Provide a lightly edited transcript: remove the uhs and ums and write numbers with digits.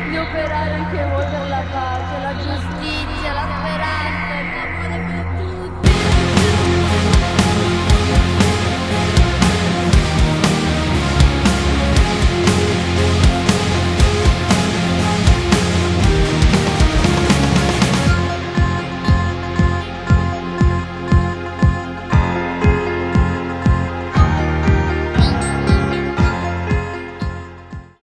gli operai anche voi per la pace, la giustizia, la speranza, il amore per